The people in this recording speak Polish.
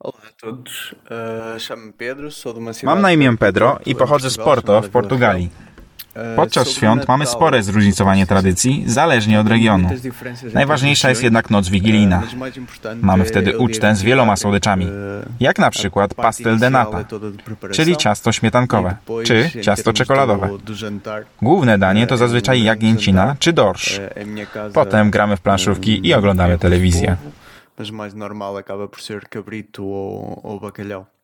Olá a todos, chamo-me Pedro, sou de uma Mam cidade na imię perto do Pedro Porto, i em pochodzę z Portugal, Porto chamada w Vila Portugalii. Real. Podczas Sobre świąt mamy Natal, spore zróżnicowanie tradycji, zależnie od regionu. muitas diferenças entre Najważniejsza jest regiões, jednak noc wigilijna. mas o mais importante Mamy é wtedy o ucztę z dia wieloma 24, słodyczami, jak na przykład a parte pastel de inicial nata, é toda de preparação, czyli ciasto e śmietankowe, depois, czy em ciasto termos czekoladowe. do jantar, Główne danie to é zazwyczaj grande jagnięcina jantar. czy dorsz. Em minha casa, Potem gramy w planszówki i oglądamy arroz de telewizję. polvo, mas mais normal acaba por ser cabrito ou bacalhau.